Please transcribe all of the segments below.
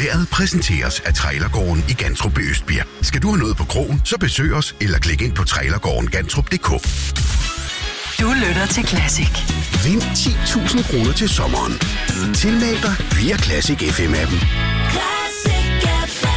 Vejret præsenteres af Trailergården i Gantrup ved Østbirk. Skal du have noget på krogen, så besøg os eller klik ind på trailergårdengantrup.dk. Du lytter til Classic. Vind 10.000 kroner til sommeren. Tilmeld dig via Classic FM-appen. Classic FM.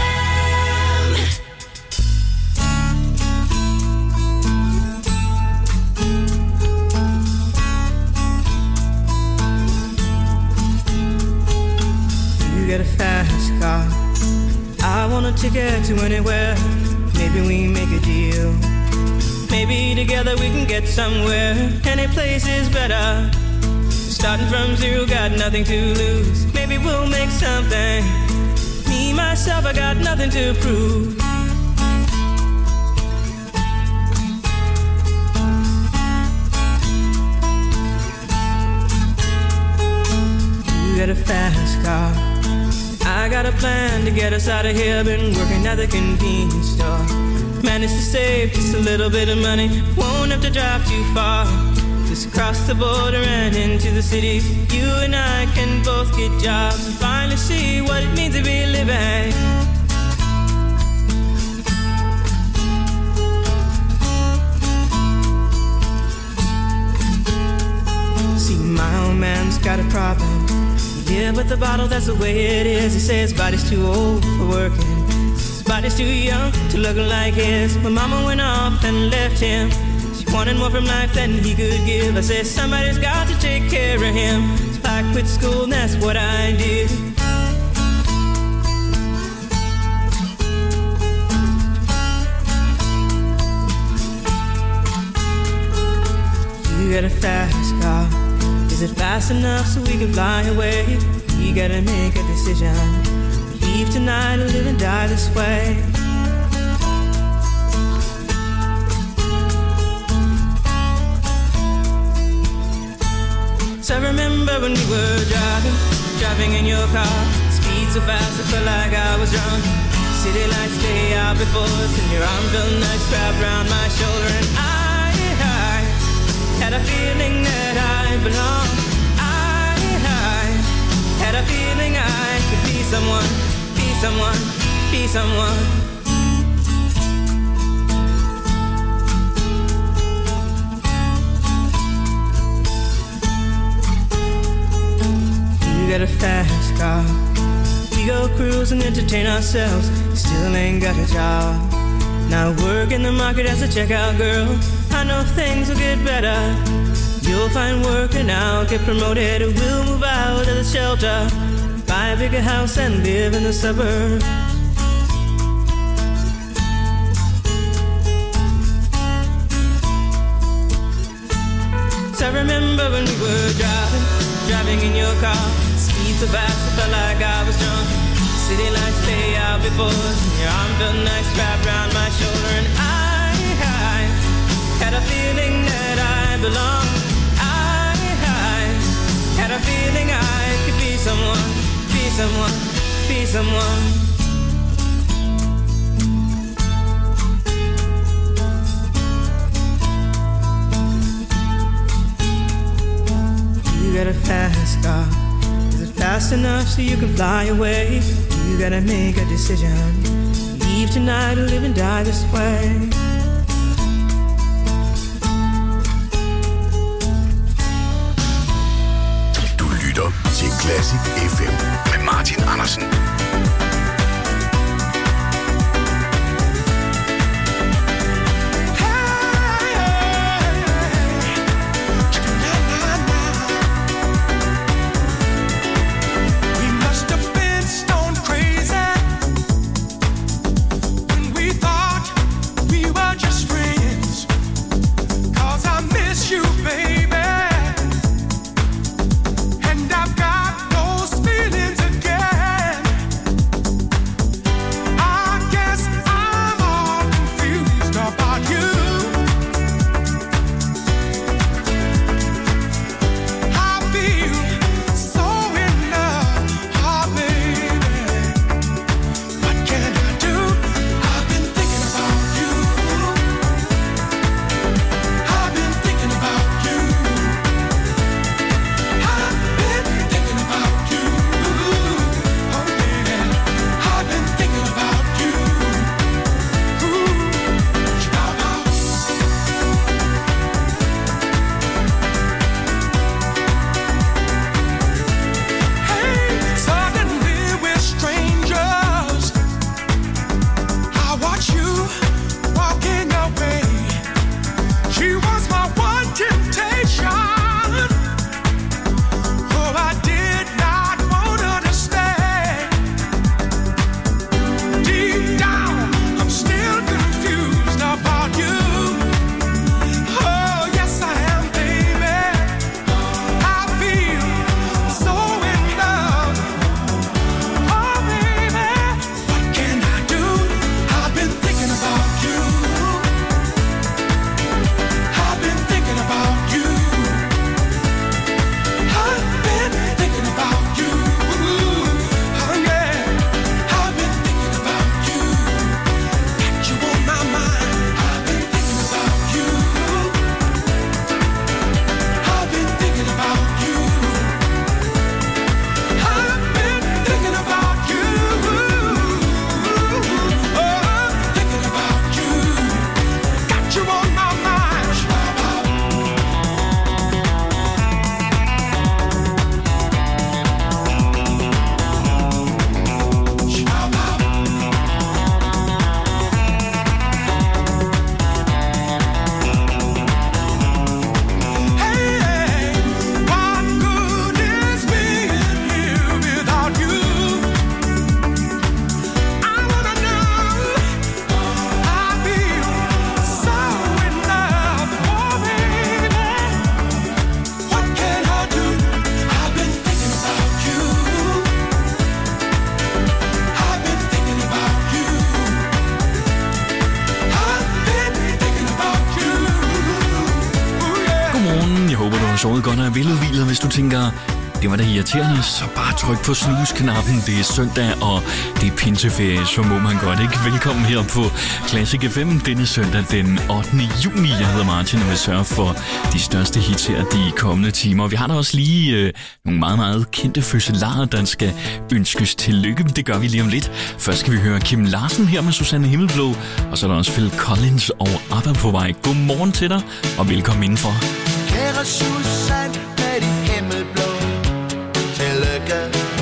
You got a fast car. I want a ticket to anywhere. Maybe we make a deal. Maybe together we can get somewhere. Any place is better. Starting from zero, got nothing to lose. Maybe we'll make something. Me, myself, I got nothing to prove. You got a fast car. I got a plan to get us out of here. Been working at the convenience store. Managed to save just a little bit of money. Won't have to drive too far. Just cross the border and into the city. You and I can both get jobs and finally see what it means to be living. See, my old man's got a problem. Yeah, but the bottle, that's the way it is. He says his body's too old for working. His body's too young to look like his. My mama went off and left him. She wanted more from life than he could give. I said somebody's got to take care of him. So I quit school and that's what I did. You got a fast car. Is it fast enough so we can fly away? We gotta make a decision. Leave tonight or live and die this way. So I remember when we were driving in your car. Speed so fast I felt like I was drunk. City lights lay out before us and your arm felt nice wrapped around my shoulder. And I had a feeling that I belonged. I had a feeling I could be someone, be someone, be someone. You got a fast car. We go cruise and entertain ourselves. Still ain't got a job. Now work in the market as a checkout girl. I know things will get better. You'll find work and I'll get promoted. We'll move out of the shelter, buy a bigger house and live in the suburbs. So I remember when we were driving in your car. Speed so fast I felt like I was drunk. City lights lay out before us and your arm felt nice wrapped around my shoulder. And I had a feeling that I belonged. I had a feeling I could be someone, be someone, be someone. You got a fast car. Is it fast enough so you can fly away? You gotta make a decision. Leave tonight or live and die this way. Til Classic FM med Martin Andersen. And I've got those feelings again. sovet godt og er veludhvilet. Hvis du tænker, det var da irriterende, så bare tryk på snooze-knappen. Det er søndag, og det er pinseferie, så må man godt, ikke? Velkommen her på Classic FM denne søndag den 8. juni. Jeg hedder Martin og vil sørge for de største hits her de kommende timer. Vi har da også lige nogle meget, meget kendte fødselarer, der skal ønskes tillykke. Det gør vi lige om lidt. Først skal vi høre Kim Larsen her med Susanne Himmelblå, og så er der også Phil Collins og ABBA på vej. Godmorgen til dig, og velkommen indenfor. Kære Susanne med de himmelblå, tillykke.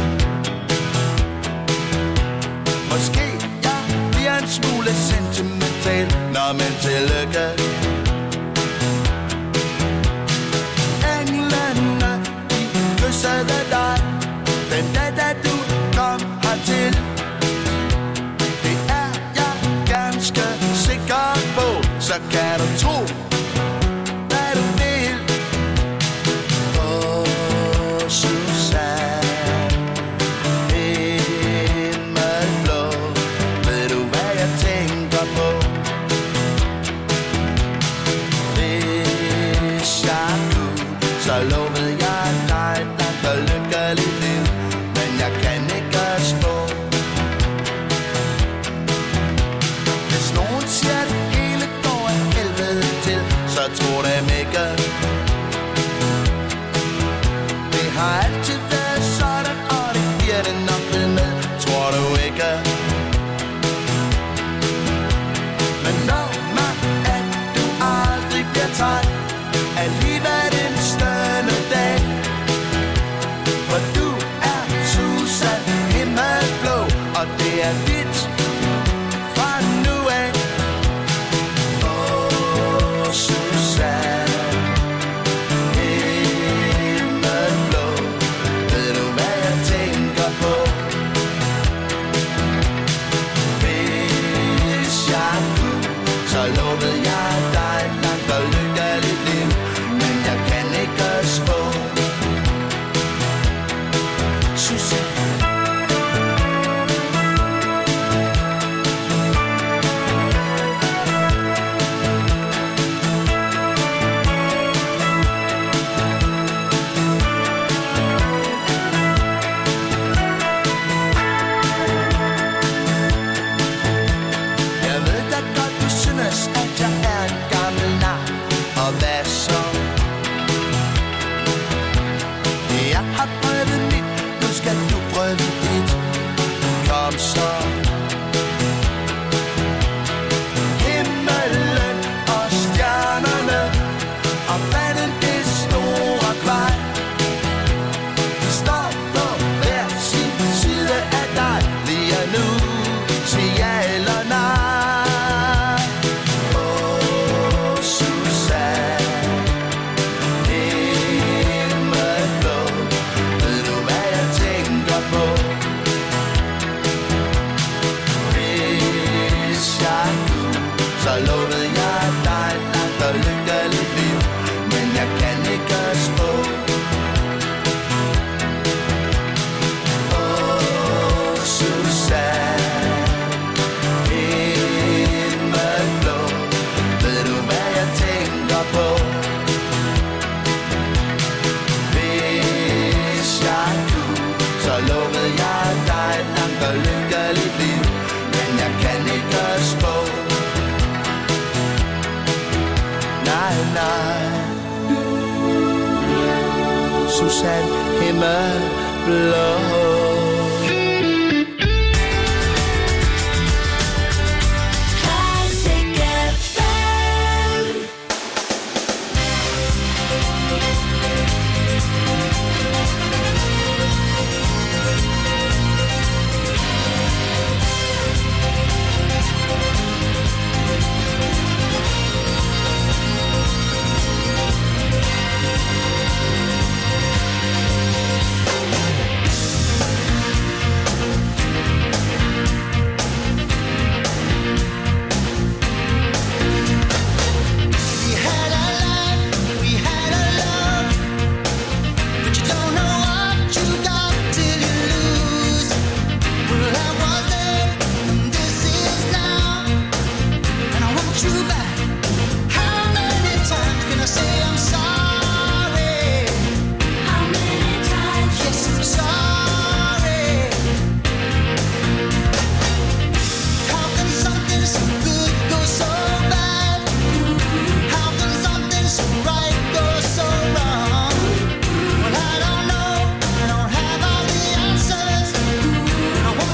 Måske jeg bliver en smule sentimental, nå men tillykke. Englene, de kyssede dig den dag, da du kom hertil. Det er jeg ganske sikker på, så kan du tro, hvad du vil. Susanne, himmelblå, ved du hvad jeg tænker på? Hvis jeg kunne, så lovede jeg dig et langt og lykkeligt liv, men jeg kan ikke spå. Hvis nogen siger det hele går af helvede til, så tror dem ikke. Det har altid været sådan, og det bliver det nok ved med, tror du ikke? Men når man at du aldrig bliver træt, alligevel en stønne dag. For du er Susanne Himmelblå, og det er dit fra nu af. Susanne Himmelblå, ved du hvad jeg tænker på? Hvis jeg kunne, så lovede jeg dig et langt og lykkeligt liv, men jeg kan ikke spå. Susanne. Jeg ved da godt, du synes, at jeg er en gammel nar. Og hvad så? Jeg har prøvet mit, nu skal du prøve dit. Kom så. Himmelen og stjernerne og vandet, det store kvej. De står på hver sin side af dig lige nu. Sig ja eller nej. Susanne Himmelblå, ved du hvad jeg tænker på? Hvis jeg kunne, så lovede jeg dig et langt og lykkeligt liv, men jeg kan ikke spå. Susanne Himmelblå, ved du hvad jeg tænker på? Hvis jeg kunne, så lovede jeg dig et langt og lykkeligt liv, men jeg kan ikke spå. Nej, nej. Susanne Himmelblå. Classic FM.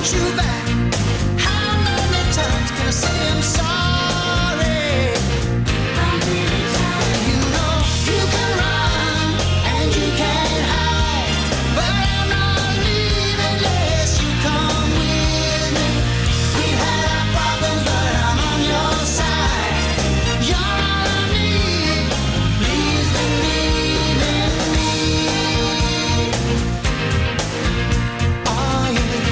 you back. How many times can I say I'm sorry? How many times? You know you can run and you can hide, but I'm not leaving unless you come with me. We had our problems, but I'm on your side. You're all I need. Please believe in me. Oh yeah.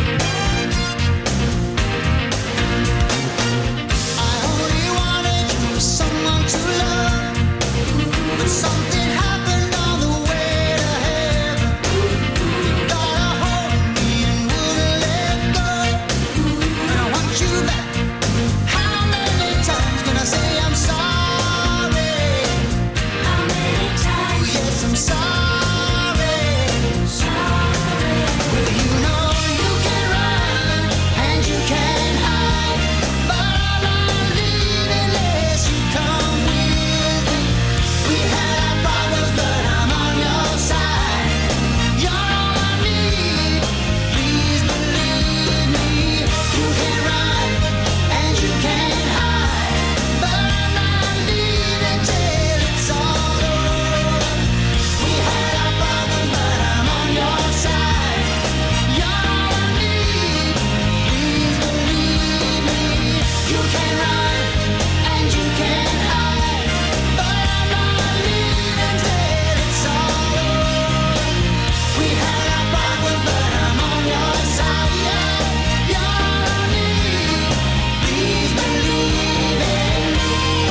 I only wanted you as someone to love, but something happened on the way to heaven. You got a hold of me and wouldn't let go, and I want you back. How many times can I say I'm sorry? How many times? Yes, I'm sorry. Sorry. Well, you know you can run and you can hide, but I'm not leaving unless you come with me. We had our problems, but I'm on your side. You're all I need. Please believe me. You can run and you can hide, but I'm not leaving till it's all over. We had our problems, but I'm on your side. You're all I need. Please believe me. You can run and you can hide, but I'm not leaving till it's all over. We had our problems, but I'm on your side. Yeah, you're all I need. Please believe in me.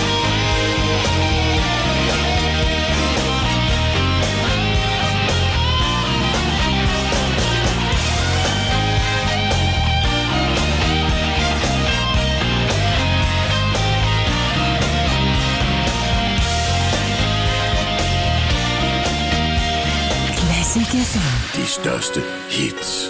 Classic FM. De største hits.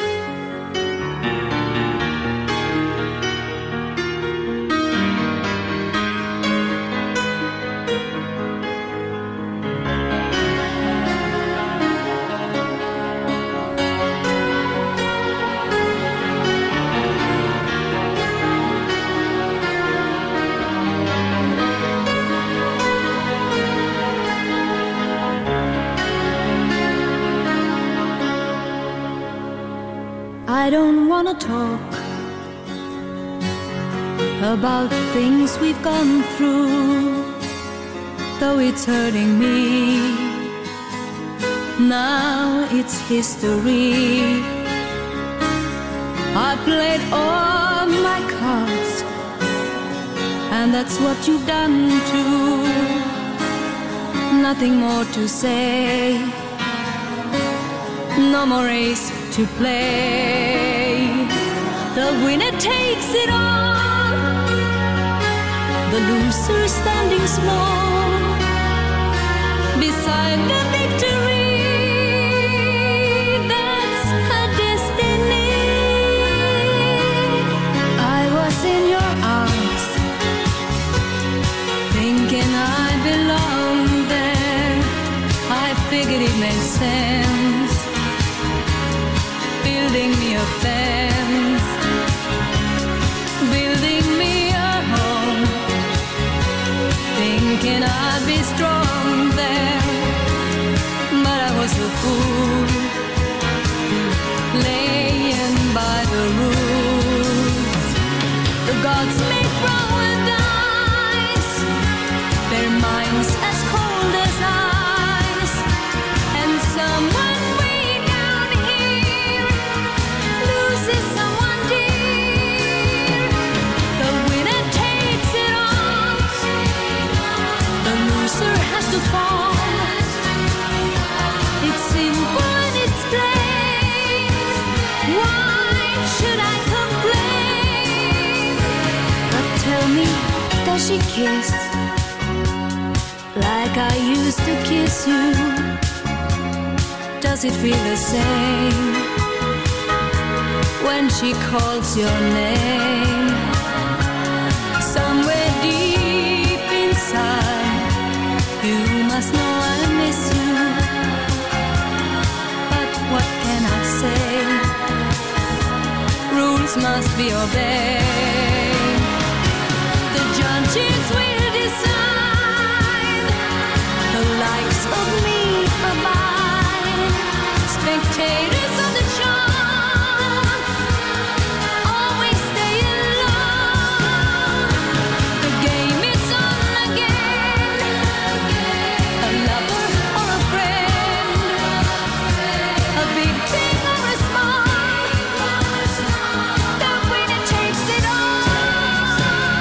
I don't wanna talk about things we've gone through, though it's hurting me. Now it's history. I played all my cards, and that's what you've done too. Nothing more to say, no more race to play. The winner takes it all, the loser standing small beside the victory. That's her destiny. I was in your arms, thinking I belonged there. I figured it made sense, building me a fence, building me a home, thinking I'd be strong there. But I was a fool, laying by the rules. The gods make wrong with eyes, their minds as cold as ice, and someone way down here loses someone dear. The winner takes it all, the loser has to fall. It's simple and it's plain. Why should I complain? But tell me, does she kiss like I used to kiss you? Does it feel the same when she calls your name? Somewhere deep inside, you must know I miss you. But what can I say? must be obeyed. The judges will decide, the likes of me abide, spectators of the show always stay alone. The game is on again, a lover or a friend, a big thing or a small, the winner takes it all.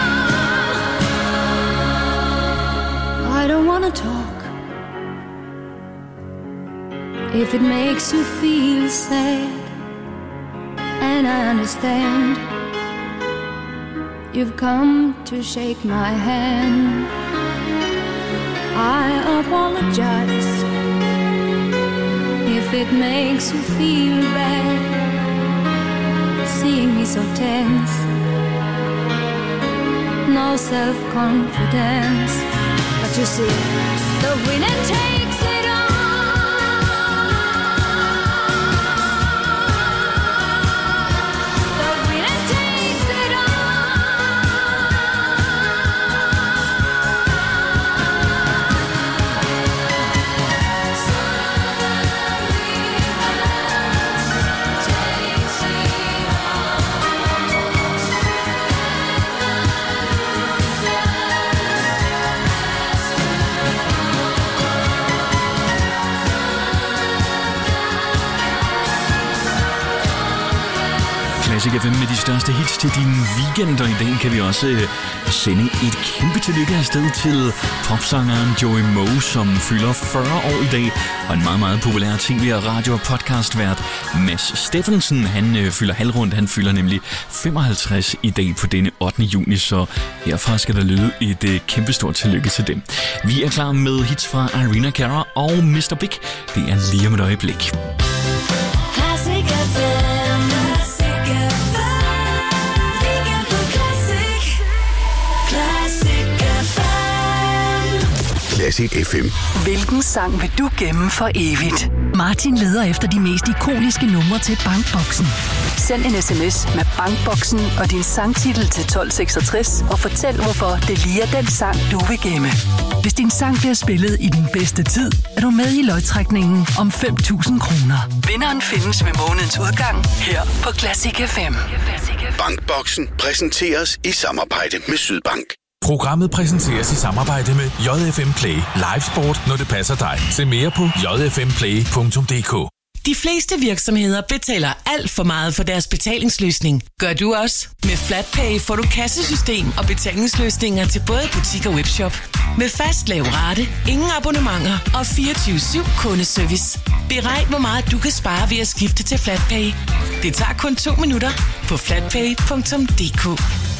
I don't wanna talk if it makes you feel sad, and I understand you've come to shake my hand. I apologize if it makes you feel bad, seeing me so tense, no self-confidence. But you see, the winner takes it all. The winner takes it Classic FM med de største hits til din weekend, og i dag kan vi også sende et kæmpe tillykke afsted til popsangeren Joey Moe, som fylder 40 år i dag, og en meget, meget populær tv-radio- og podcastvært Mads Steffensen, han fylder halvrundt, han fylder nemlig 55 i dag på denne 8. juni, så herfra skal der lyde et kæmpestort tillykke til dem. Vi er klar med hits fra Irina Cara og Mr. Big. Det er lige om et øjeblik. Classic FM. Classic FM. Hvilken sang vil du gemme for evigt? Martin leder efter de mest ikoniske numre til Bankboksen. Send en sms med Bankboksen og din sangtitel til 1266 og fortæl, hvorfor det lige er den sang, du vil gemme. Hvis din sang bliver spillet i den bedste tid, er du med i lodtrækningen om 5.000 kroner. Vinderen findes ved månedens udgang her på Classic FM. Bankboksen præsenteres i samarbejde med Sydbank. Programmet præsenteres i samarbejde med JFM Play. Live sport, når det passer dig. Se mere på jfmplay.dk. De fleste virksomheder betaler alt for meget for deres betalingsløsning. Gør du også? Med FlatPay får du kassesystem og betalingsløsninger til både butik og webshop. Med fast lav rate, ingen abonnementer og 24/7 kundeservice. Beregn, hvor meget du kan spare ved at skifte til FlatPay. Det tager kun 2 minutter på flatpay.dk.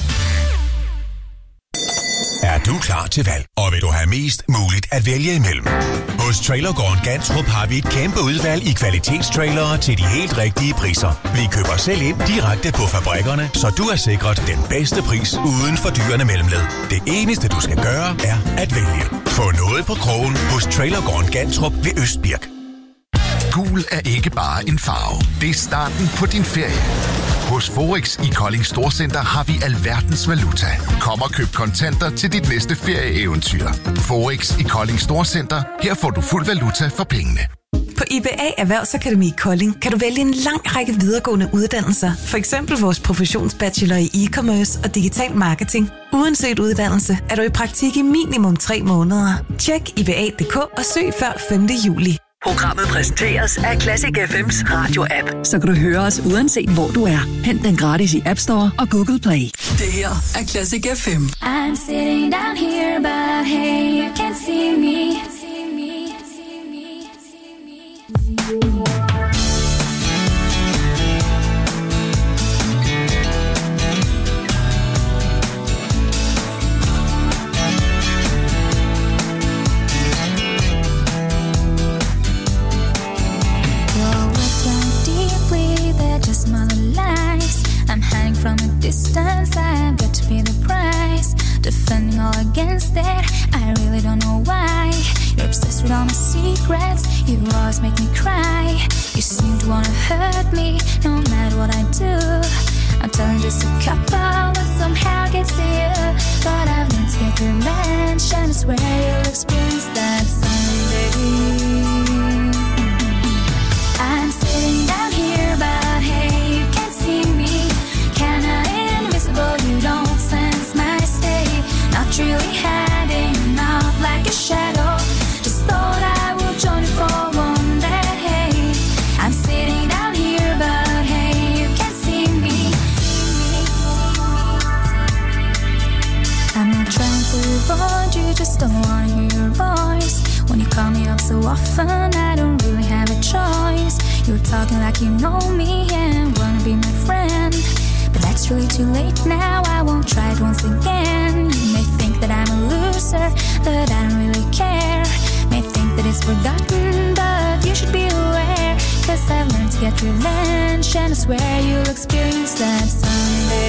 Er du klar til valg, og vil du have mest muligt at vælge imellem? Hos Trailergården Gantrup har vi et kæmpe udvalg i kvalitetstrailere til de helt rigtige priser. Vi køber selv ind direkte på fabrikkerne, så du er sikret den bedste pris uden fordyrende mellemled. Det eneste du skal gøre er at vælge. Få noget på krogen hos Trailergården Gantrup ved Østbirk. Gul er ikke bare en farve. Det er starten på din ferie. Hos Forex i Kolding Storcenter har vi alverdens valuta. Kom og køb kontanter til dit næste ferieeventyr. Forex i Kolding Storcenter. Her får du fuld valuta for pengene. På IBA Erhvervsakademi Kolding kan du vælge en lang række videregående uddannelser. For eksempel vores professionsbachelor i e-commerce og digital marketing. Uanset uddannelse er du i praktik i minimum 3 måneder. Tjek IBA.dk og søg før 5. juli. Programmet præsenteres af Classic FM's radio-app, så kan du høre os uanset hvor du er. Hent den gratis i App Store og Google Play. Det her er Classic FM. I'm sitting down here, but hey, you can't see me. I'm hanging from a distance, I've got to pay the price. Defending all against that, I really don't know why. You're obsessed with all my secrets, you always make me cry. You seem to wanna hurt me, no matter what I do. I'm telling so often I don't really have a choice. You're talking like you know me and wanna be my friend, but that's really too late now. I won't try it once again. You may think that I'm a loser, but I don't really care. May think that it's forgotten, but you should be aware, 'cause I've learned to get revenge, and I swear you'll experience that someday.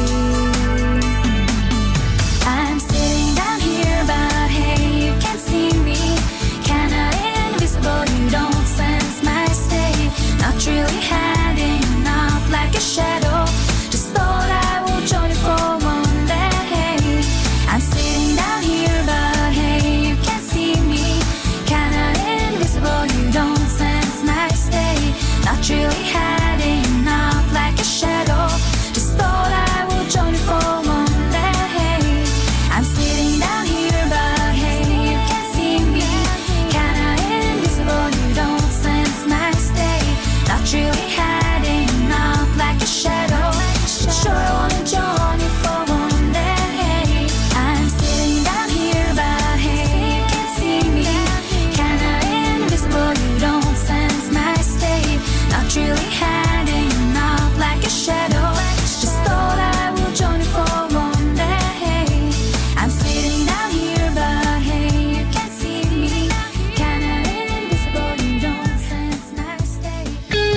I'm sitting down here, but hey, you can't see me. Kinda invisible, you don't sense my state. Not really hiding, not like a shadow. Just thought I would join you for one day. I'm sitting down here, but hey, you can't see me. Kinda invisible, you don't sense my state. Not really hiding, not like a shadow. Just thought I would join you for one day. I'm sitting down here, but hey, you can't see me. Kinda invisible, you don't sense my state. Not really hiding, not like a shadow. Sure, I wanna join you for one day. I'm sitting down here, but hey, you can't see me. Kinda invisible, you don't sense my state. Not really hiding, not like a shadow. Just thought I would join you for one day. I'm sitting down here, but hey, you can't see me. Kinda invisible, you don't sense my state.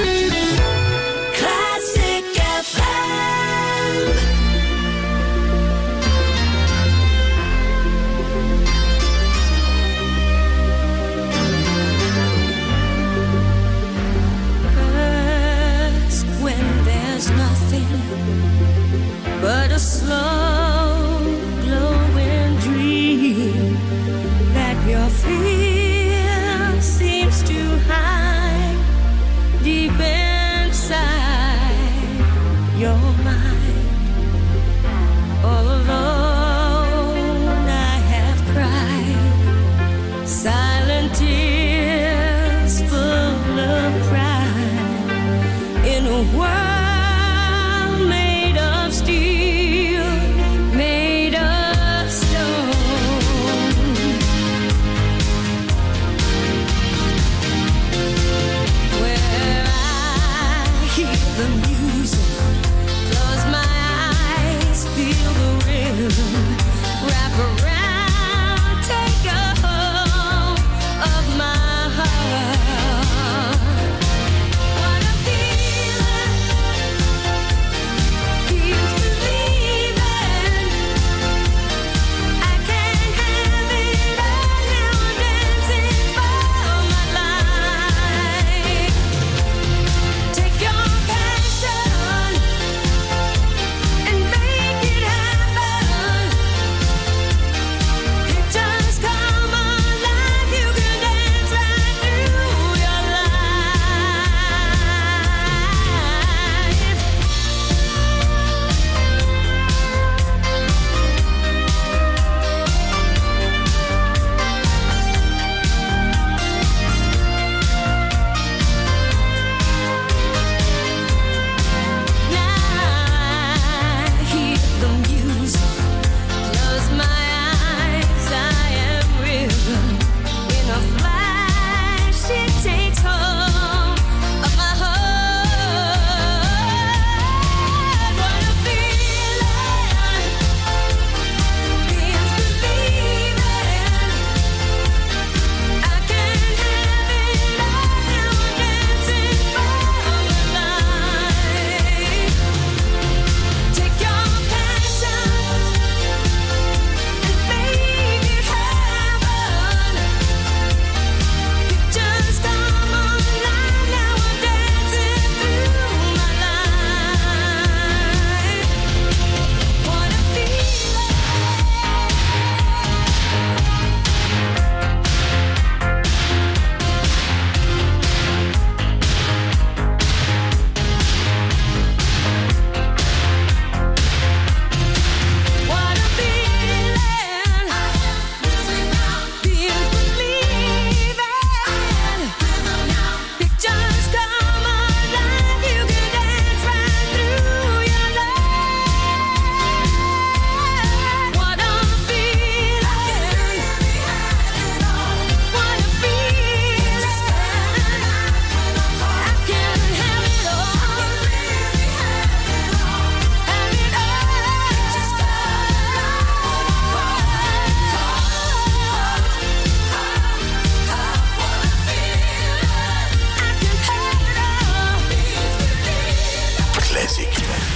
Classic FM. First, when there's nothing but a slow glowing dream that your fear seems to hide deep inside your mind. All alone I have cried silent tears full of pride in a world made of steel, made of stone. Where I hear the music, close my eyes, feel the rhythm, wrap around, take a hold of my heart. What a feeling, keeps believing. I can't have it all now, dancing for my life. Take your passion and make it happen.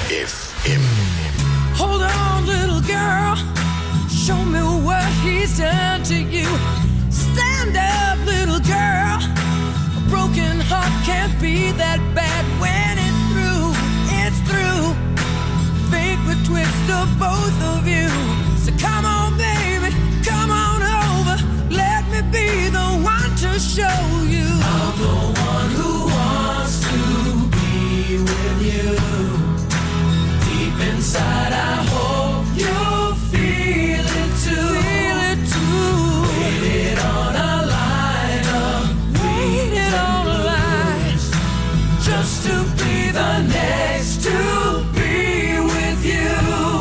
FM. Hold on, little girl. Show me what he's done to you. Stand up, little girl. A broken heart can't be that bad when it's through. It's through. Fate would twist of both of you. So come on, baby, come on over. Let me be the one to show you. I'm the one who wants to be with you. Deep inside, I hope you'll feel it too. Feel it too. Waited on a line of waited on a line just to be the next to be with you.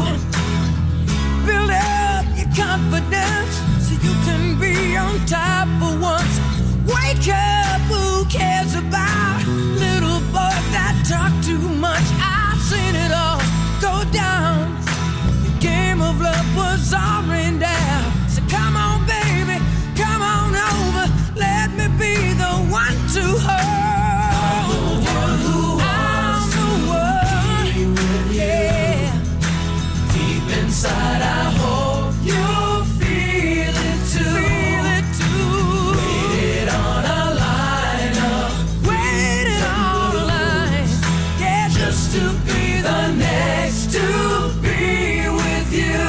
Build up your confidence so you can be on top for once. Wake up, who cares about little boys that talk too much? I've seen it all go down. The game of love was already down. So come on, baby, come on over. Let me be the one to hold you. I'm the one, yeah. Deep inside, I hope you'll feel it too. Feel it too. Waited on a line up. Waited on a line, yeah, just to be the next to be with you.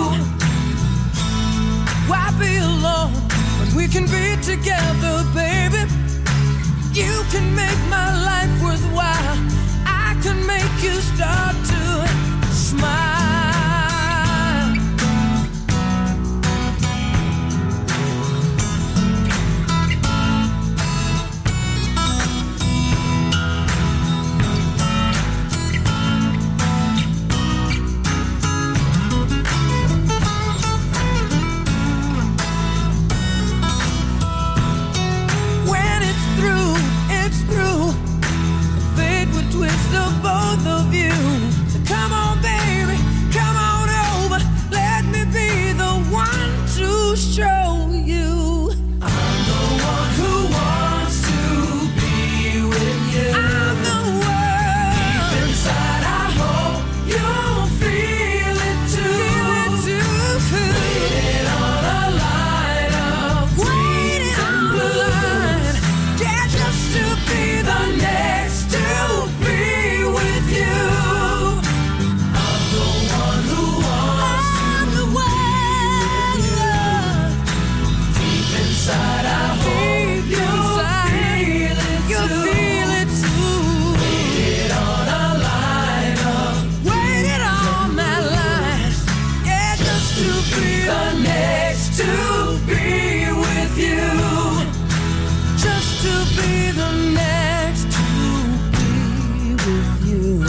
Why be alone when we can be together, baby? You can make my life worthwhile. I can make you start to smile. When it's through, it's through. Fate would twist of both of you. So come on, baby, come on over. Let me be the one to show you. I'm the one who wants to be with you. I'm the one. Deep inside, I hope you'll feel it too. Feel it too. Waiting on a line of waiting on the line. Yeah, just to be the next to be with you. I'm the one who wants to be with you. Deep inside, I hope you'll feel it too. You'll feel it too. Waited on a line of waited on that line. Yeah, just to be the next to be with you. Just to be the next to be with you.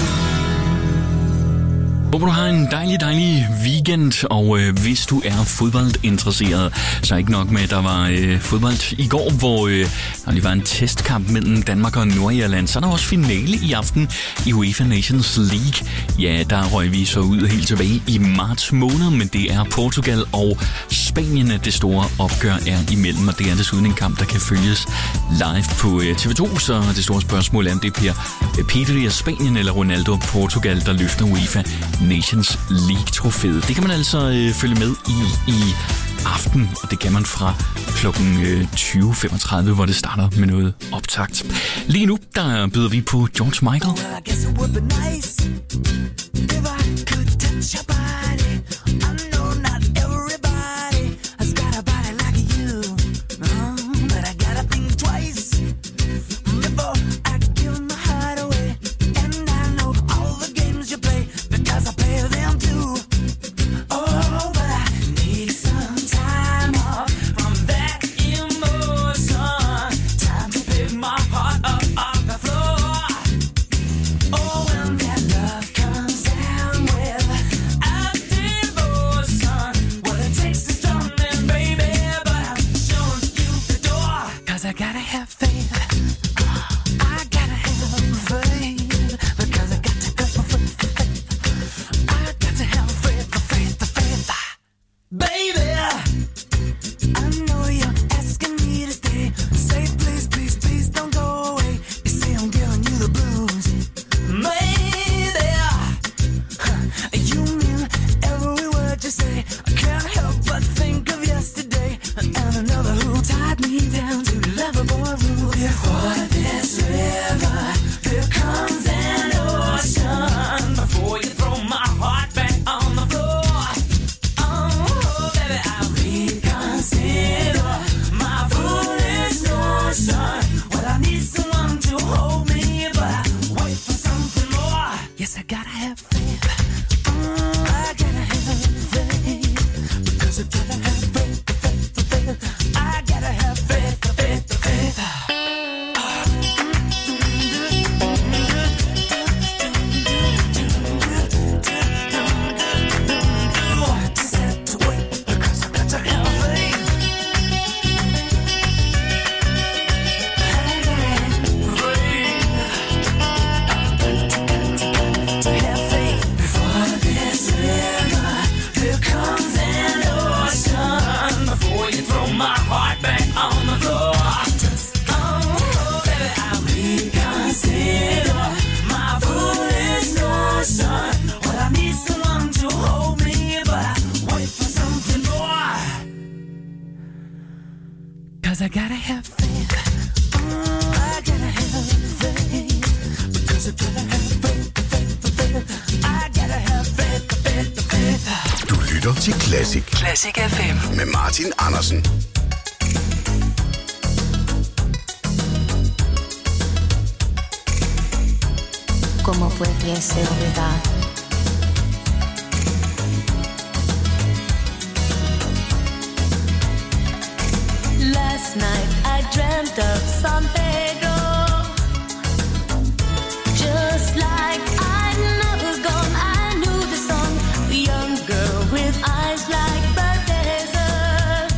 Håber du har en dejlig weekend, og hvis du er fodboldinteresseret, så ikke nok med, at der var fodbold i går, hvor der lige var en testkamp mellem Danmark og Nordirland, så er der også finale i aften i UEFA Nations League. Ja, der røg vi så ud helt tilbage i marts måned, men det er Portugal og Spanien, det store opgør er imellem, og det er desuden en kamp, der kan følges live på TV2, så det store spørgsmål er, om det bliver Pedri af Spanien eller Ronaldo af Portugal, der løfter UEFA Nations League-trofæet. Det kan man altså følge med i aften, og det kan man fra klokken 20.35, hvor det starter med noget optakt. Lige nu, der byder vi på George Michael. Oh, when that love comes down with Before this river, there comes an ocean. Before you throw my heart back on the floor. Oh, baby, I'll reconsider my foolish notion. Well, I need someone to hold me, but I wait for something more. Yes, I gotta have faith. I gotta have faith. Because I gotta have faith, faith. I gotta have faith, faith, faith. Just have to wait because I got to have faith. To have faith before this river, here comes an ocean. Before you throw my heart back on the floor. Oh, baby, I'll reconsider my foolish notion. Well, I need someone to hold me, but I wait for something more. 'Cause I gotta have faith. I gotta have faith. Because I gotta have faith, faith. I gotta have faith, faith. Du lytter til Classic. Classic FM. Med Martin Andersen. ¿Cómo pudiese olvidar? Last night I dreamt of San Pedro, just like I'd never gone. I knew the song, a young girl with eyes like the desert.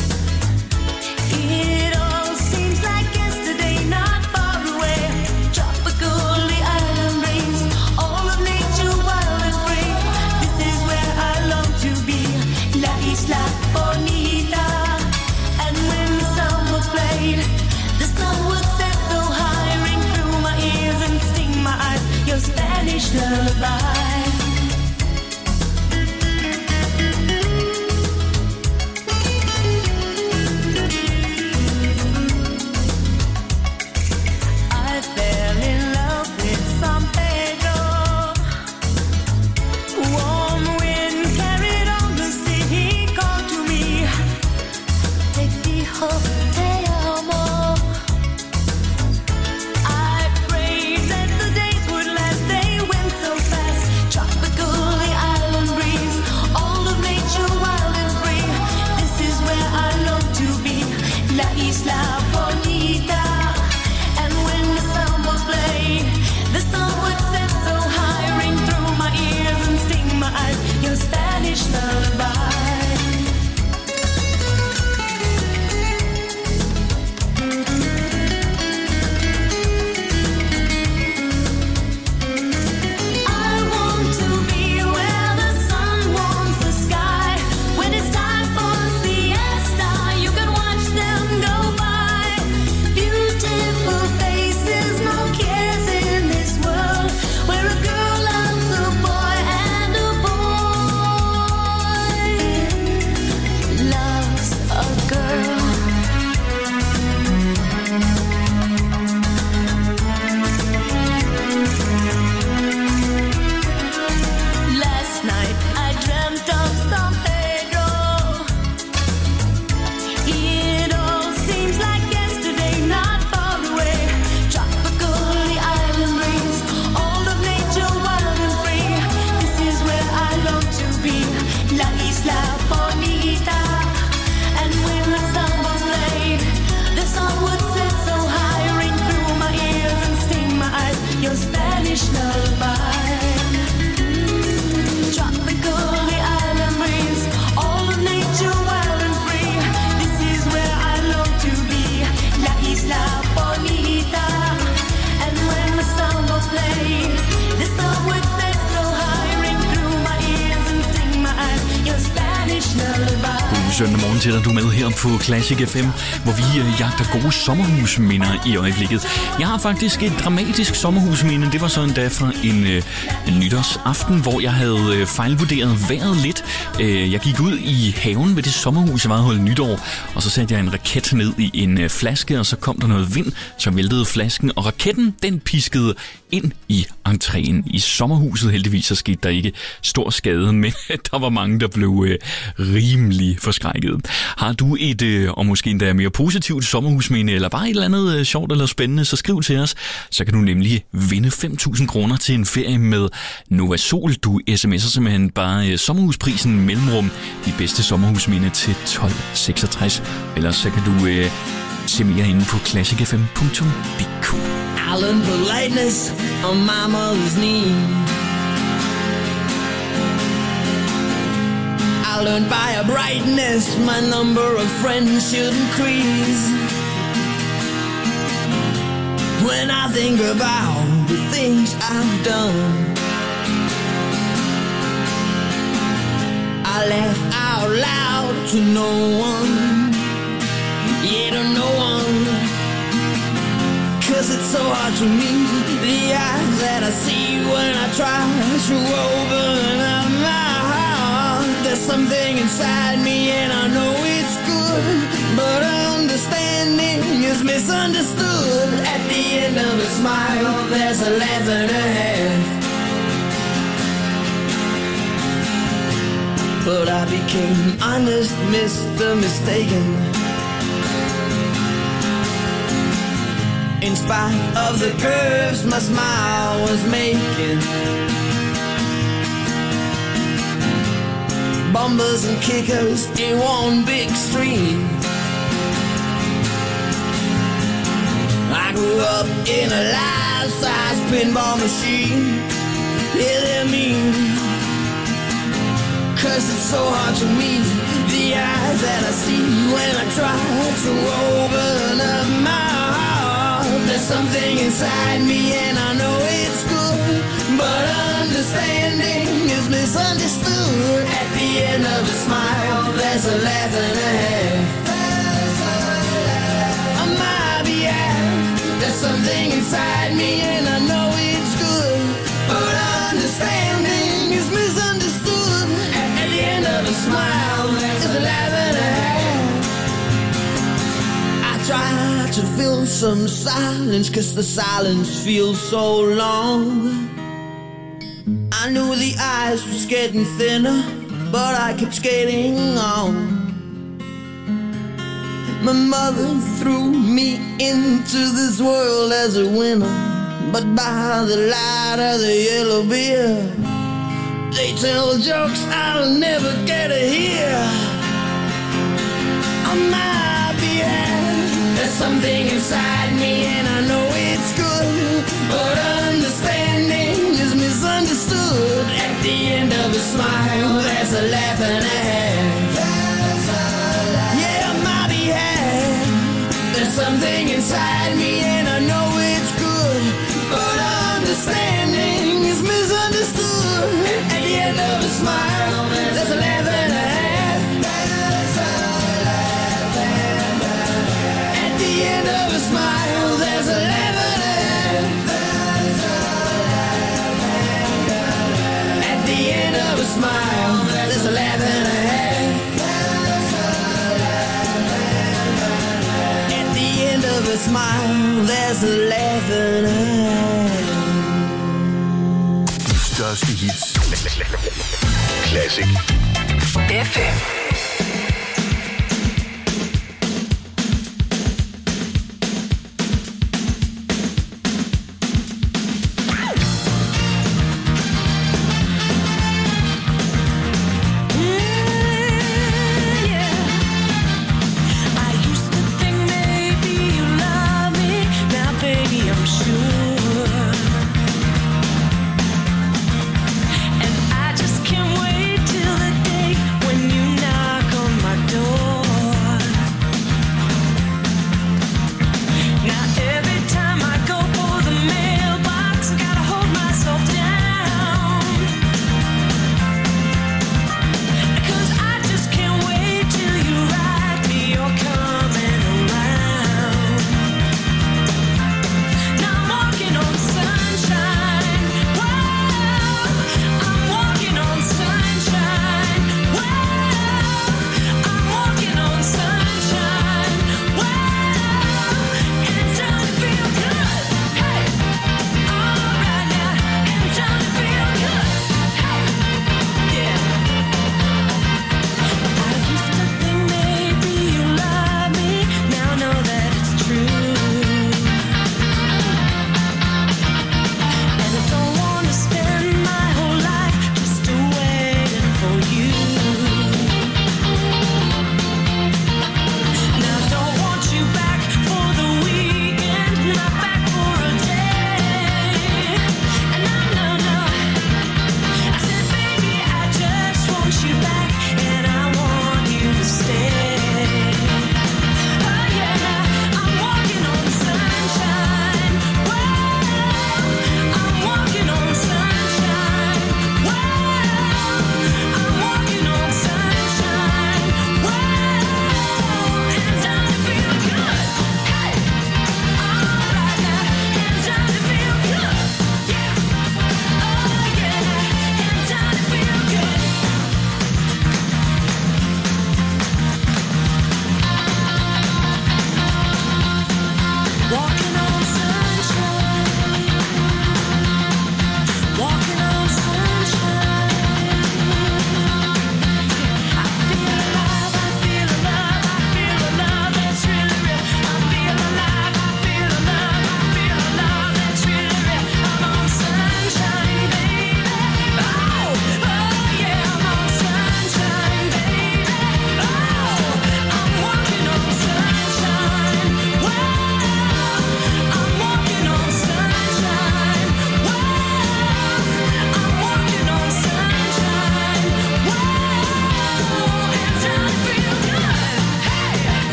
It all seems like yesterday, not far away. Tropical, the island breeze, all of nature wild and free. This is where I long to be, La Isla Bonita. And when the summer played, the sun would set so high, ring through my ears and sting my eyes, your Spanish lullaby. I fell in love with San Pedro. Warm wind carried on the sea, he called to me. Te dijo te amo. I prayed that the days would last, they went so fast. søndag morgen til dig. Du er med her på Classic FM, hvor vi jagter gode sommerhusminder i øjeblikket. Jeg har faktisk et dramatisk sommerhusminde. Det var så endda fra en nytårsaften, hvor jeg havde fejlvurderet vejret lidt. Jeg gik ud i haven ved det sommerhus, jeg var holdt nytår, og så satte jeg en raket ned i en flaske, og så kom der noget vind, så væltede flasken, og raketten, den piskede ind i entréen i sommerhuset. Heldigvis så skete der ikke stor skade, men der var mange, der blev rimelig forskrækket. Har du et, og måske endda mere positivt sommerhusminde, eller bare et eller andet sjovt eller spændende, så skriv til os. Så kan du nemlig vinde 5.000 kroner til en ferie med Novasol. Du sms'er simpelthen bare sommerhusprisen mellemrum, de bedste sommerhusminde til 1266. Ellers så kan du se mere inde på classicfm.dk. I learned politeness on my mother's knee. I learned by a brightness my number of friends should increase. When I think about the things I've done, I laugh out loud to no one, yeah, to no one. 'Cause it's so hard to meet the eyes that I see when I try to open up my heart. There's something inside me and I know it's good, but understanding is misunderstood. At the end of a smile, there's a laugh and a half. But I became honest, Mr. Mistaken. In spite of the curves my smile was making, bumpers and kickers in one big stream. I grew up in a life-size pinball machine. Yeah, they're mean, 'cause it's so hard to meet the eyes that I see when I try to open up my heart. There's something inside me and I know it's good, but understanding is misunderstood. At the end of a smile, there's a laugh and a half. On my behalf, there's something inside me and I know it's good, but understanding is misunderstood. At the end of a smile, there's a laugh and a half. I try to fill some silence, 'cause the silence feels so long. I knew the ice was getting thinner, but I kept skating on. My mother threw me into this world as a winner, but by the light of the yellow beer, they tell jokes I'll never get to hear. On my behalf, there's something inside me and I know it's good, but understanding is misunderstood. At the end of a smile, there's a laugh and a half. Yeah, on my behalf, there's something inside me and I know it's good, but understanding is misunderstood. At the end of a smile, there's a laugh and a half. At the end of a smile, there's a laugh and a half. At the end of a smile, there's a laugh and a half. At the end of a smile, there's a laugh and a half. De største hits. Classic FM. And I just can't wait till the day when you know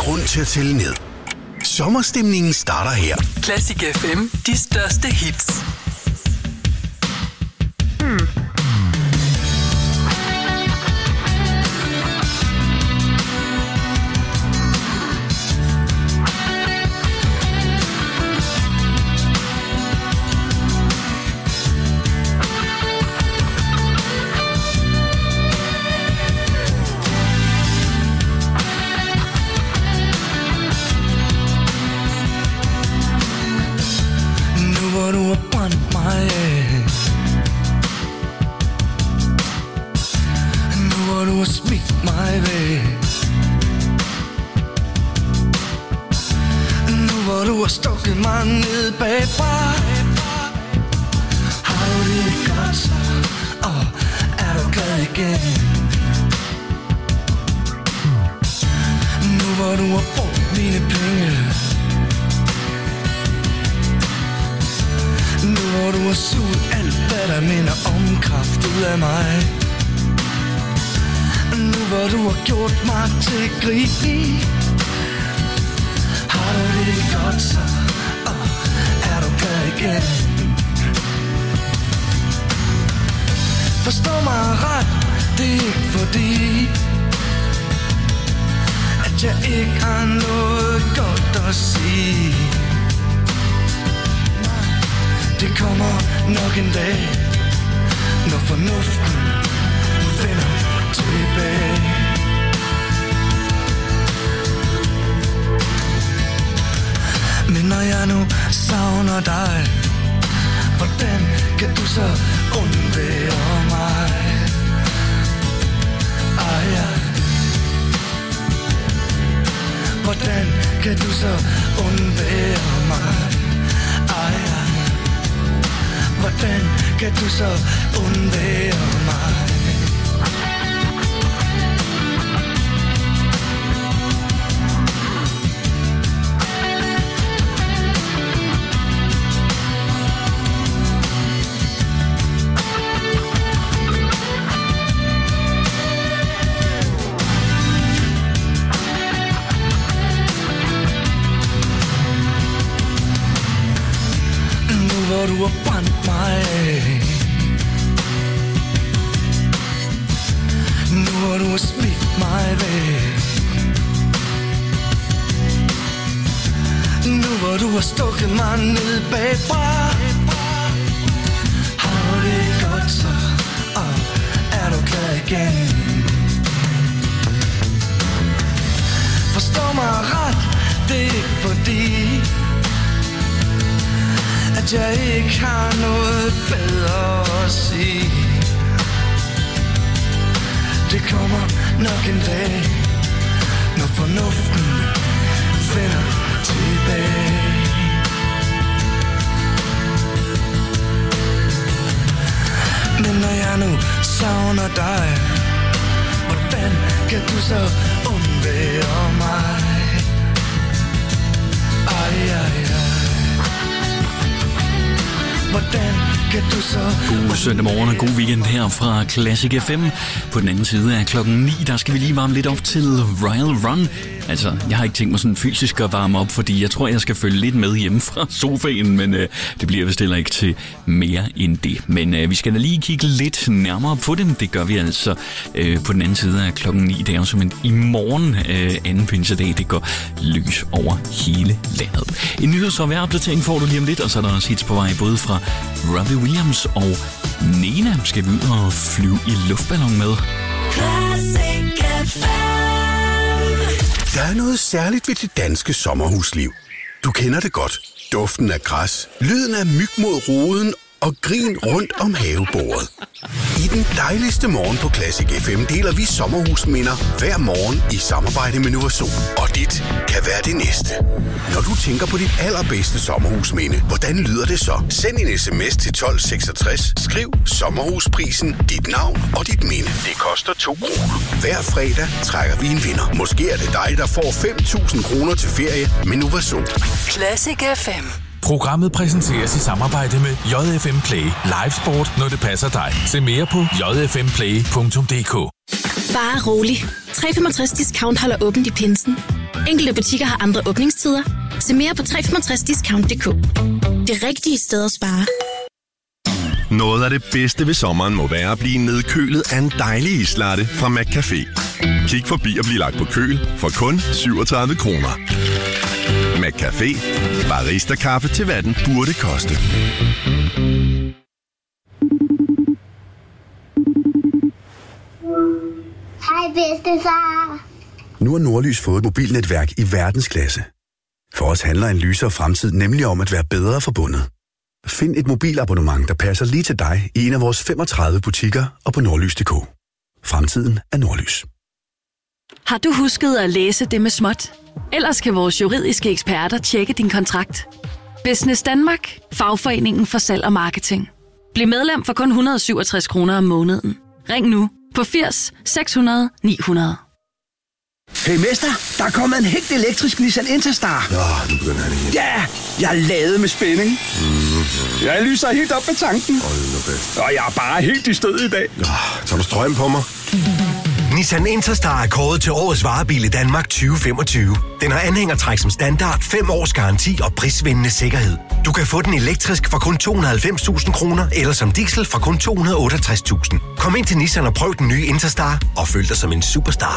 grund til at tælle ned. Sommerstemningen starter her. Classic FM. De største hits. Du har brændt mig af. Nu hvor du har smidt mig væk. Nu hvor du har stukket mig ned bagfra. Har du det godt, og er du glad igen? Nu hvor du har brugt mine penge. Nu hvor du har suget alt, hvad der minder om kraft ud af mig. Nu hvor du har gjort mig til grin. Har du det godt så, og er du glad igen? Forstå mig ret, det er ikke fordi at jeg ikke har noget godt at sige. Det kommer nok en dag, når fornuften vender tilbage. Men når jeg nu savner dig, hvordan kan du så undvære mig? Hvordan kan du så undvære mig? Hvordan kan du så undvære mig? Hvor du har brændt mig af. Nu hvor du har smidt mig væk. Nu hvor du har stukket mig ned bagfra. Har du det godt så, og er du glad igen? Forstå mig ret, det er ikke fordi at jeg ikke har noget bedre at sige. Det kommer nok en dag, når fornuften vender tilbage. Men når jeg nu savner dig, hvordan kan du så undvære mig? Hvordan kan du så... God søndag morgen og god weekend her fra Classic FM. På den anden side af klokken 9, der skal vi lige varme lidt op til Royal Run. Altså, jeg har ikke tænkt mig sådan fysisk at varme op, fordi jeg tror, jeg skal følge lidt med hjemme fra sofaen, men det bliver vist heller ikke til mere end det. Men vi skal da lige kigge lidt nærmere på dem. Det gør vi altså på den anden side af klokken 9. Det er jo simpelthen i morgen, anden pinsedag, det går løs over hele landet. En nyheds- og vejropdatering får du lige om lidt, og så er der også hits på vej både fra Robbie Williams og Nena. Skal vi ud og flyve i luftballon med? Classic FM. Der er noget særligt ved det danske sommerhusliv. Du kender det godt. Duften af græs, lyden af myg mod roden og grin rundt om havebordet. I den dejligste morgen på Classic FM deler vi sommerhusminder hver morgen i samarbejde med Novasol. Og dit kan være det næste. Når du tænker på dit allerbedste sommerhusminde, hvordan lyder det så? Send en sms til 1266, skriv sommerhusprisen, dit navn og dit minde. Det koster 2 kroner. Hver fredag trækker vi en vinder. Måske er det dig, der får 5.000 kroner til ferie med Novasol. Classic FM. Programmet præsenteres i samarbejde med JFM Play. Live sport, når det passer dig. Se mere på jfmplay.dk. Bare rolig. 365 Discount holder åbent i pinsen. Enkelte butikker har andre åbningstider. Se mere på 365discount.dk. Det rigtige sted at spare. Noget af det bedste ved sommeren må være at blive nedkølet af en dejlig islatte fra McCafé. Kig forbi og bliv lagt på køl for kun 37 kroner. McCafé. Barista-kaffe til hvad den burde koste. Hej bedstefar. Nu har Nordlys fået et mobilnetværk i verdensklasse. For os handler en lysere fremtid nemlig om at være bedre forbundet. Find et mobilabonnement, der passer lige til dig i en af vores 35 butikker og på nordlys.dk. Fremtiden er Nordlys. Har du husket at læse det med småt? Ellers kan vores juridiske eksperter tjekke din kontrakt. Business Danmark. Fagforeningen for salg og marketing. Bliv medlem for kun 167 kroner om måneden. Ring nu på 80 600 900. Hey mester, der er kommet en helt elektrisk Nissan Interstar. Nu begynder han igen. Ja, jeg er ladet med spænding. Jeg lyser helt op med tanken. Og jeg er bare helt i stød i dag. Tager du strøm på mig? Nissan Interstar er kåret til årets varebil i Danmark 2025. Den har anhængertræk som standard, 5 års garanti og prisvindende sikkerhed. Du kan få den elektrisk for kun 290.000 kroner, eller som diesel for kun 268.000. Kom ind til Nissan og prøv den nye Interstar og føl dig som en superstar.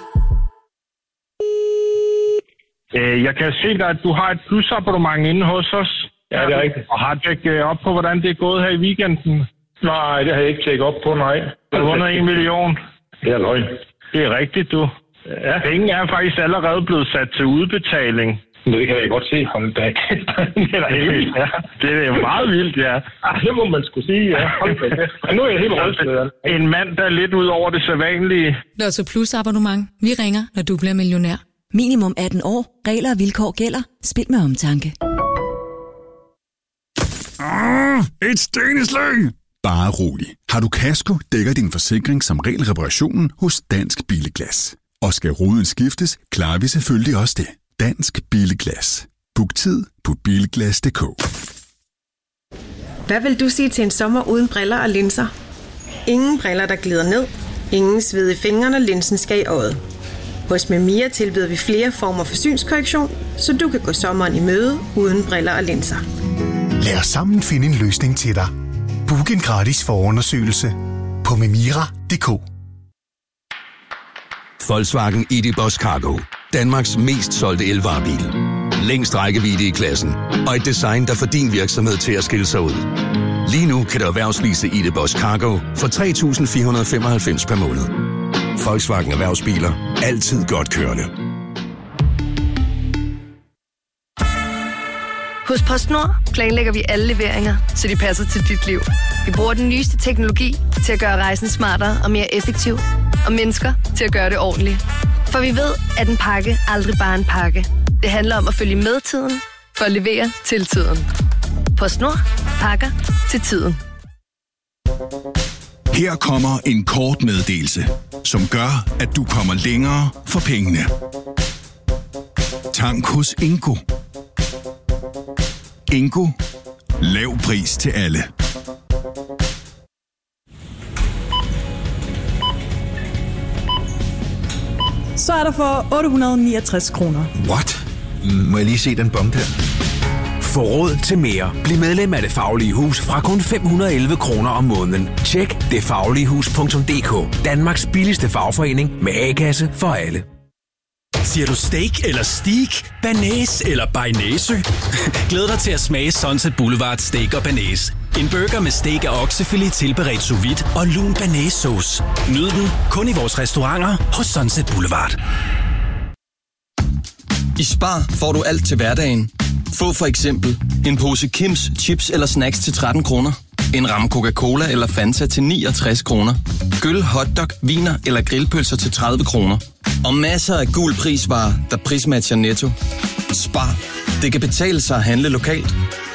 Jeg kan se dig, at du har et plusabonnement inde hos os. Ja, det er rigtigt. Og har tjekket op på, hvordan det er gået her i weekenden? Nej, det har jeg ikke tjekket op på, nej. Du har vundet 1 million. Det er løgn. Det er rigtigt, du. Ja. Penge er faktisk allerede blevet sat til udbetaling. Det kan jeg godt se om en dag. Det er da helt vildt, ja. Det er meget vildt, ja. Det må man skulle sige, ja. Men nu er jeg helt rystet. En mand, der er lidt ud over det sædvanlige. Lotto Plus abonnement. Vi ringer, når du bliver millionær. Minimum 18 år. Regler og vilkår gælder. Spil med omtanke. Et steneslæng! Bare rolig. Har du kasko, dækker din forsikring som regel reparationen hos Dansk Billeglas. Og skal ruden skiftes, klarer vi selvfølgelig også det. Dansk Billeglas. Book tid på bilglas.dk. Hvad vil du sige til en sommer uden briller og linser? Ingen briller, der glider ned. Ingen sved i fingrene, og linsen skal i øjet. Hos Memia tilbyder vi flere former for synskorrektion, så du kan gå sommeren i møde uden briller og linser. Lad os sammen finde en løsning til dig. Book en gratis forundersøgelse på memira.dk. Volkswagen ID.Buzz Cargo. Danmarks mest solgte elvarebil. Længst rækkevidde i klassen. Og et design, der får din virksomhed til at skille sig ud. Lige nu kan du erhvervslease ID.Buzz Cargo for 3.495 per måned. Volkswagen Erhvervsbiler. Altid godt kørende. Hos PostNord planlægger vi alle leveringer, så de passer til dit liv. Vi bruger den nyeste teknologi til at gøre rejsen smartere og mere effektiv. Og mennesker til at gøre det ordentligt. For vi ved, at en pakke aldrig bare er en pakke. Det handler om at følge med tiden, for at levere til tiden. PostNord. Pakker til tiden. Her kommer en kort meddelelse, som gør, at du kommer længere for pengene. Tank hos Ingo. Ingo. Lav pris til alle. Så er der for 869 kroner. What? Må jeg lige se den bom der? Få råd til mere. Bliv medlem af Det Faglige Hus fra kun 511 kroner om måneden. Tjek detfagligehus.dk. Danmarks billigste fagforening med A-kasse for alle. Siger du steak eller steak, banæs eller bearnaise? Glæd dig til at smage Sunset Boulevard Steak og Banæs. En burger med steak og oksefilet tilberedt sous vide og lun banæssauce. Nyd den kun i vores restauranter hos Sunset Boulevard. I Spar får du alt til hverdagen. Få for eksempel en pose Kims chips eller snacks til 13 kroner. En ramme Coca-Cola eller Fanta til 69 kroner. Gyll, hotdog, viner eller grillpølser til 30 kroner. Og masser af gul prisvarer, der prismatcher Netto. Spar. Det kan betale sig at handle lokalt.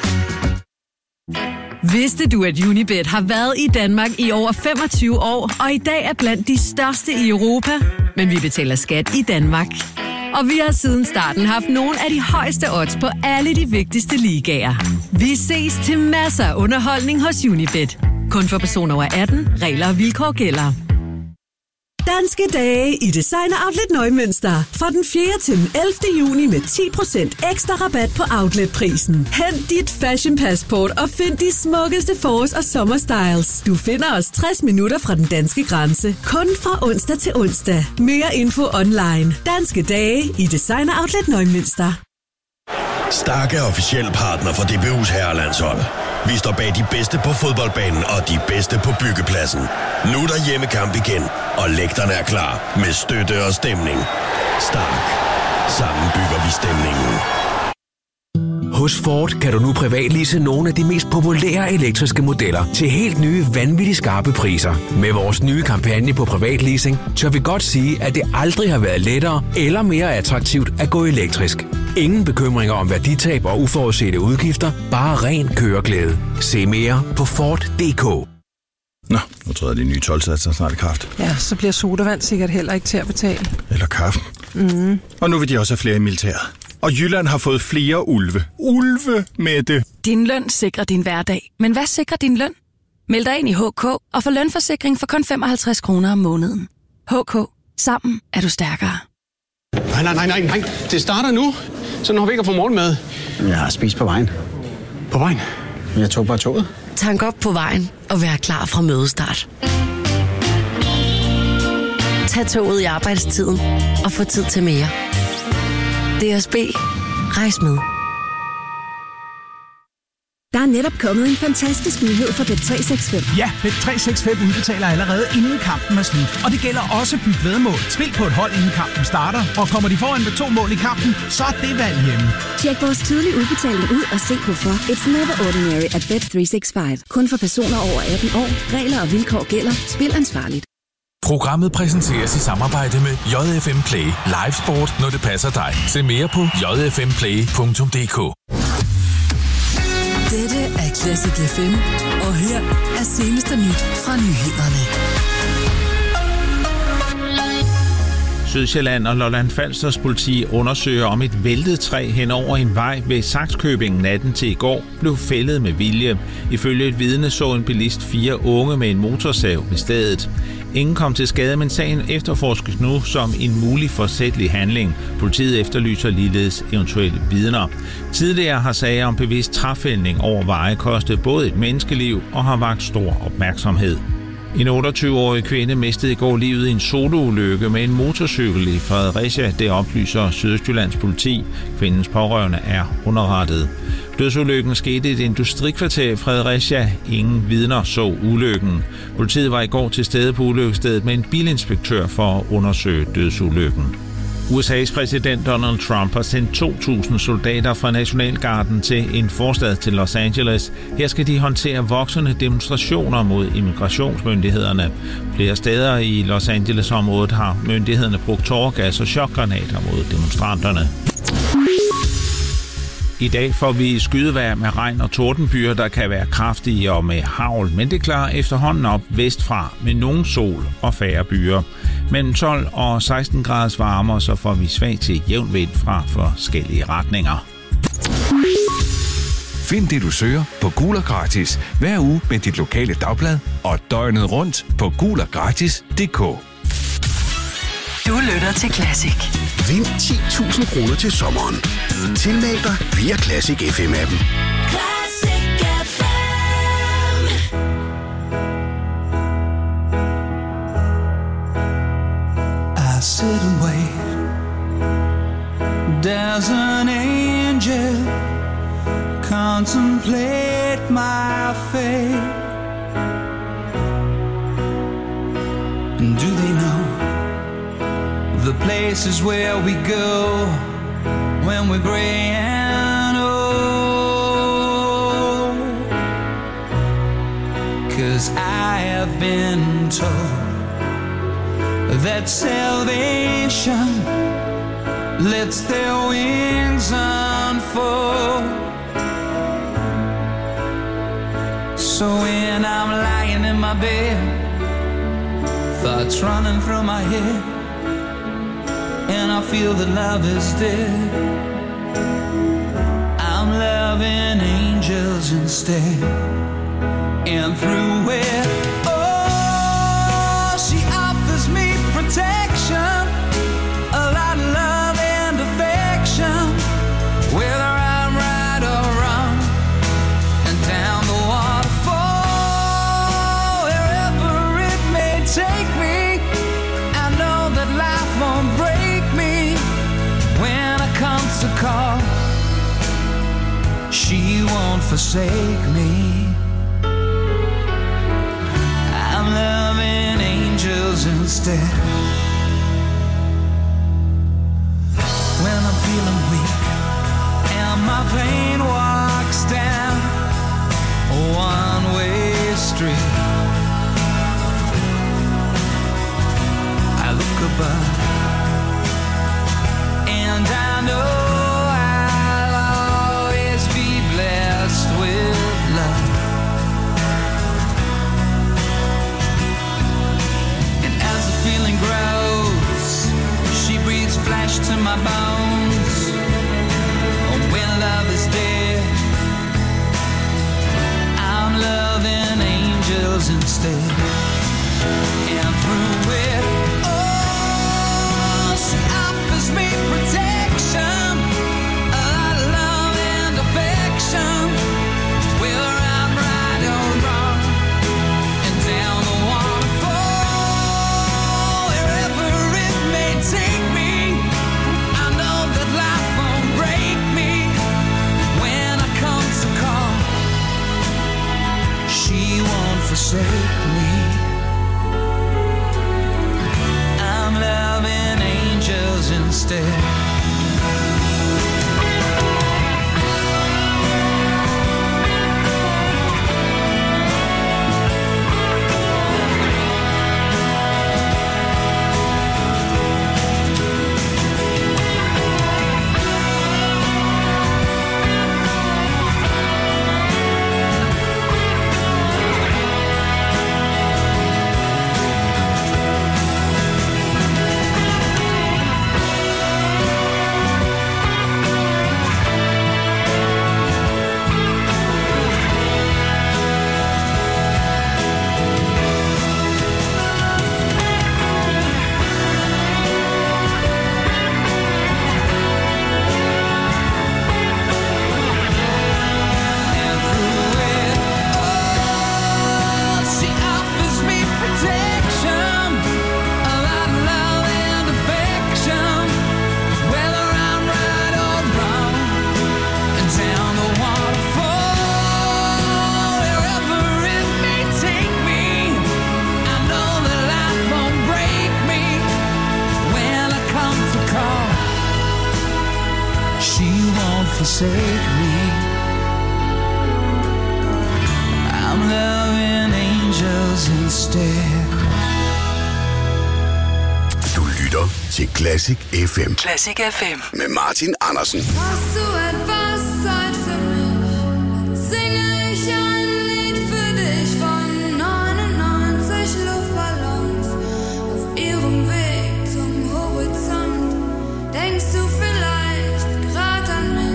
Vidste du, at Unibet har været i Danmark i over 25 år, og i dag er blandt de største i Europa? Men vi betaler skat i Danmark. Og vi har siden starten haft nogle af de højeste odds på alle de vigtigste ligaer. Vi ses til masser af underholdning hos Unibet. Kun for personer over 18. Regler og vilkår gælder. Danske dage i Designer Outlet Neumünster. Fra den 4. til den 11. juni med 10% ekstra rabat på outletprisen. Hent dit fashion passport og find de smukkeste forårs- og sommerstyles. Du finder os 60 minutter fra den danske grænse. Kun fra onsdag til onsdag. Mere info online. Danske dage i Designer Outlet Neumünster. Starke er officiel partner for DBU's herrelandshold. Vi står bag de bedste på fodboldbanen og de bedste på byggepladsen. Nu er der hjemmekamp igen, og lægterne er klar med støtte og stemning. Stark. Sammen bygger vi stemningen. Hos Ford kan du nu privatlease nogle af de mest populære elektriske modeller til helt nye, vanvittigt skarpe priser. Med vores nye kampagne på privatleasing, tør vi godt sige, at det aldrig har været lettere eller mere attraktivt at gå elektrisk. Ingen bekymringer om værditab og uforudsete udgifter, bare ren køreglæde. Se mere på Ford.dk. Nå, nu tror jeg, de nye 12-satser snart i kraft. Ja, så bliver sodavand sikkert heller ikke til at betale. Eller kaffe. Mm. Og nu vil de også have flere i militæret. Og Jylland har fået flere ulve. Ulve med det. Din løn sikrer din hverdag. Men hvad sikrer din løn? Meld dig ind i HK og få lønforsikring for kun 55 kroner om måneden. HK. Sammen er du stærkere. Nej. Det starter nu. Så når vi ikke har fået morgenmad. Jeg har spist på vejen. På vejen? Jeg tog bare toget. Tank op på vejen og vær klar fra mødestart. Tag toget i arbejdstiden og få tid til mere. DSB. Rejs med. Der er netop kommet en fantastisk nyhed for Bet365. Ja, Bet365 udbetaler allerede inden kampen er slut. Og det gælder også Byg Væddemål. Spil på et hold inden kampen starter, og kommer de foran med 2 mål i kampen, så er det valg hjemme. Tjek vores tidlige udbetaling ud og se hvorfor. It's never ordinary at Bet365. Kun for personer over 18 år. Regler og vilkår gælder. Spil ansvarligt. Programmet præsenteres i samarbejde med JFM Play. Live sport, når det passer dig. Se mere på jfmplay.dk. Dette er Classic FM, og her er seneste nyt fra nyhederne. Sydsjælland og Lolland Falsters politi undersøger, om et væltet træ hen over en vej ved Sakskøbing natten til i går blev fældet med vilje. Ifølge et vidne så en bilist 4 unge med en motorsav ved stedet. Ingen kom til skade, men sagen efterforskes nu som en mulig forsætlig handling. Politiet efterlyser ligeledes eventuelle vidner. Tidligere har sager om bevidst træfældning over veje kostet både et menneskeliv og har vakt stor opmærksomhed. En 28-årig kvinde mistede i går livet i en soloulykke med en motorcykel i Fredericia. Det oplyser Sydøstjyllands politi. Kvindens pårørende er underrettet. Dødsulykken skete i et industrikvarter i Fredericia. Ingen vidner så ulykken. Politiet var i går til stede på ulykkesstedet med en bilinspektør for at undersøge dødsulykken. USA's præsident Donald Trump har sendt 2.000 soldater fra Nationalgarden til en forstad til Los Angeles. Her skal de håndtere voksende demonstrationer mod immigrationsmyndighederne. Flere steder i Los Angeles-området har myndighederne brugt tåregas og chokgranater mod demonstranterne. I dag får vi skydevejr med regn og tordenbyer, der kan være kraftige og med hagl, men det klarer efterhånden op vestfra med nogen sol og færre byer. Mellem 12 og 16 graders varme, så får vi svag til jævn vind fra forskellige retninger. Find det, du søger på Gul og Gratis hver uge med dit lokale dagblad og døgnet rundt på guloggratis.dk. Du lytter til Classic. Vind 10.000 kroner til sommeren. Tilmeld dig via Classic FM-appen. Classic FM. I sit and wait. There's an angel contemplate my fate. And do they know the places where we go when we're gray and old? 'Cause I have been told that salvation lets their wings unfold. So when I'm lying in my bed, thoughts running through my head, and I feel that love is dead, I'm loving angels instead. And through it, oh, she offers me protection won't forsake me. I'm loving angels instead. When I'm feeling weak and my pain walks down a one-way street, I look above and I know I'll always be blessed with love. And as the feeling grows, she breathes flesh to my bones. Oh, when love is dead, I'm loving angels instead. And through it, oh, she offers me protection, a lot of love and affection, whether I'm right or wrong, and down the waterfall, wherever it may take me, I know that life won't break me when I come to call. She won't forsake me. I'm loving angels instead. Forsake me. I'm loving angels instead. Du lytter til Classic FM. Classic FM. Med Martin Andersen. Hast du etwas Zeit für mich? Singe ich ein Lied für dich von 99 Luftballons auf ihrem Weg zum Horizont. Denkst du vielleicht grad an mich?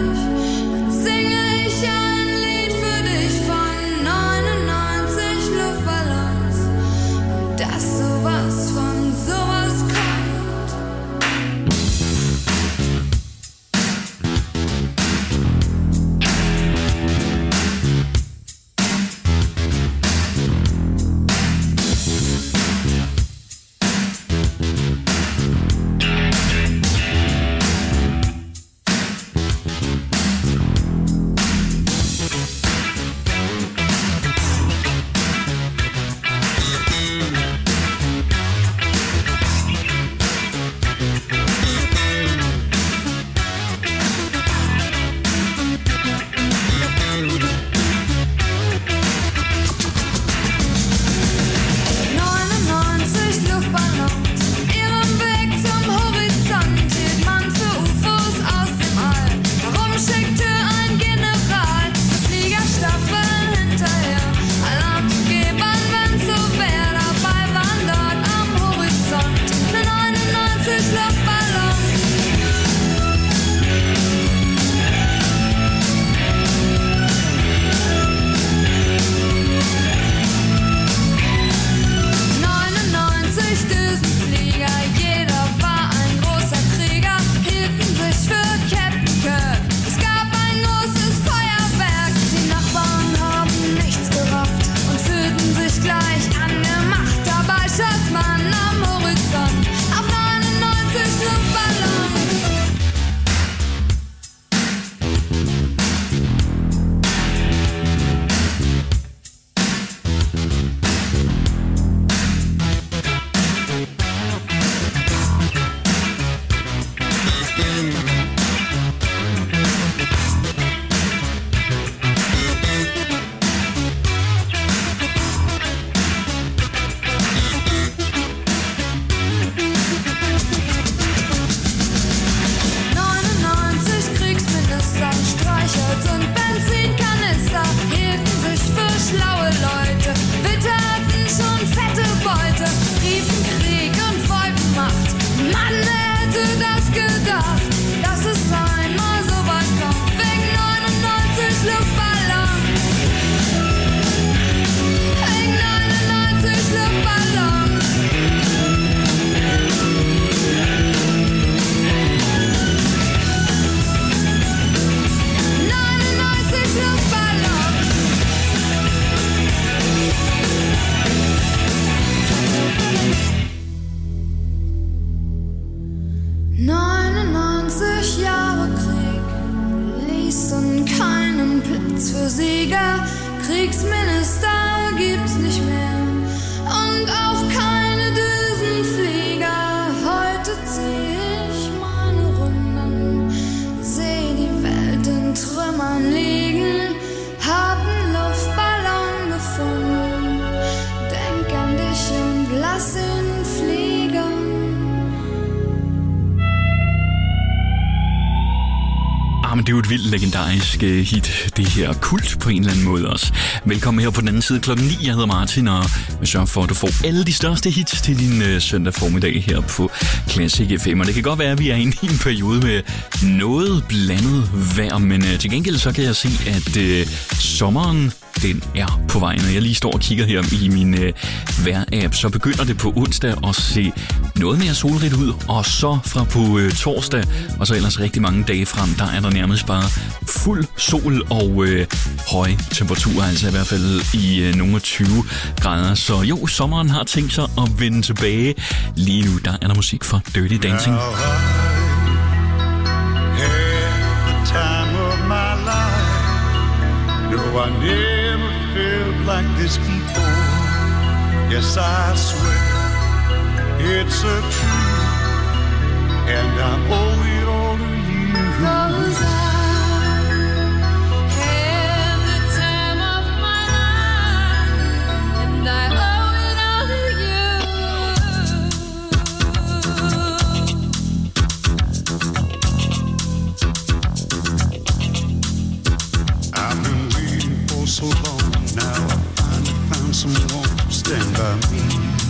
Kriegsminister gibt's nicht mehr und auch keine Düsenflieger. Heute zieh ich meine Runden, seh die Welt in Trümmern liegen, hab 'n Luftballon gefunden, denk an dich und lass ihn fliegen. Men det er jo et vildt legendarisk hit, det her kult på en eller anden måde også. Velkommen her på den anden side klokken 9. Jeg hedder Martin, og jeg sørger for, at du får alle de største hits til din søndag formiddag her på Classic FM. Og det kan godt være, at vi er inde i en periode med noget blandet vejr, men til gengæld så kan jeg se, at sommeren den er på vej. Når jeg lige står og kigger her i min vejr-app, så begynder det på onsdag at se noget mere solrigt ud, og så fra på torsdag, og så ellers rigtig mange dage frem, der er der nærmest bare fuld sol og høje temperaturer, altså i hvert fald i nogle af 20 grader. Så jo, sommeren har tænkt sig at vende tilbage. Lige nu, der er der musik for Dirty Dancing. No, I never felt like this before. Yes, I swear it's a truth, and I owe it all to you. 'Cause I had the time of my life, and I owe it all to you. I've been waiting for so long now. I finally found someone to stand by me.